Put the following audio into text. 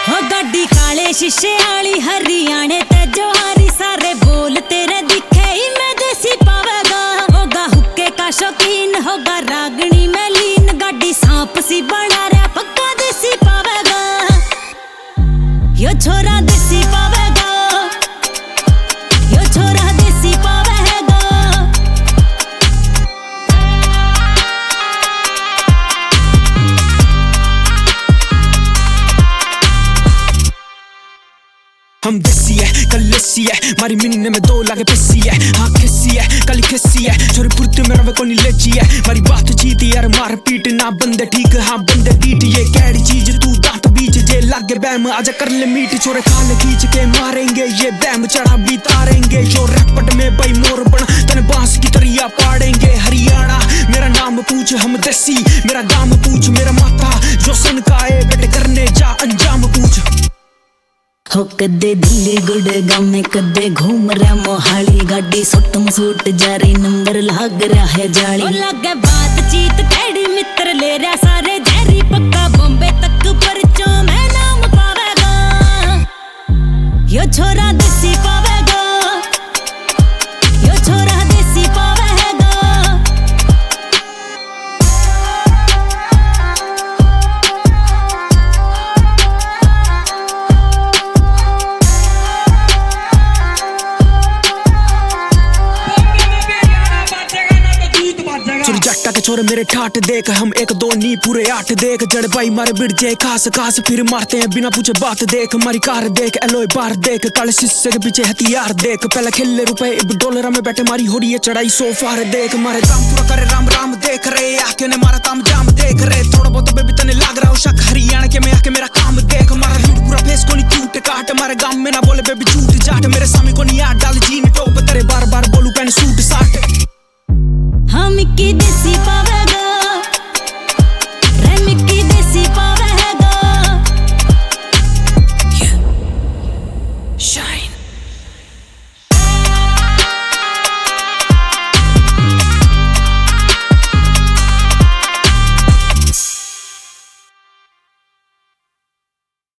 हो गड्डी काले शीशे वाली हरियाणे ते जोहारी सारे बोल तेरे दिखे ही मैं देसी पावेगा। होगा हुक्के का शौकीन होगा रागनी में लीन गाड़ी सांप सी बना रहा पक्का देसी पावेगा। यो छोरा देसी पावेगा, यो छोरा देसी पावेगा। हम देसी है कल लस्सी है मारी मिन्ने में 2 लागे पिस्सी है। हाँ खिस्सी है कल खिस्सी है छोरी पुरते में रवे कोनी लेची है। मारी बात चीती यार मार पीट ना बंदे ठीक हाँ बंदे पीट ये कैडी चीज तू दांत बीच जे लागे बैम आजा कर ले मीट छोरे खाल खींच के मारेंगे ये बैम चढ़ा भी तारेंगे। जो रैपट में भाई मोर बना तने बांस की तरिया पाड़ेंगे। हरियाणा मेरा नाम पूछ हम देसी मेरा दाम पूछ मेरा माथा जो सन का है बेटे करने जा अंजाम पूछ। हो कदे दिल्ली गुड़गांव में कदे घूम रहा मोहाली गाड़ी सुटम सूट जारी नंबर लाग रहा है जाली। ओ लागे बातचीत कैडी मित्र ले रहा सारे जहरी पक्का बॉम्बे तक परचो में नाम पावेगा। यो छोरा देसी पावेगा, यो छोरा देसी पावेगा। जट्टा के छोरे मेरे ठाट देख हम 1 2 नी पूरे 8 देख जड़ भाई मारे बिड़ जे खास खास फिर मारते हैं बिना पूछे बात देख। मारी कार देख एलोए बार देख काले शीशे के पीछे हथियार देख पहले खेले रुपए अब डॉलर में बैठे मारी हो रही है चढ़ाई सोफार देख। मारे दाम पूरा करे राम राम देख रहे आके ने मारा ताम जाम देख रहे थोड़ा बहुत बेबी तने लाग रहा हो शक हरियाणा के में आके मेरा काम देख। मारा लूट पूरा फेस को नहीं टूट काट मारे गांव में ना बोले बेबी झूठ जाट मेरे सामी को नहीं याद डाल जीन टॉप तेरे बार बार बोलू पैन सूट साट। हम की देसी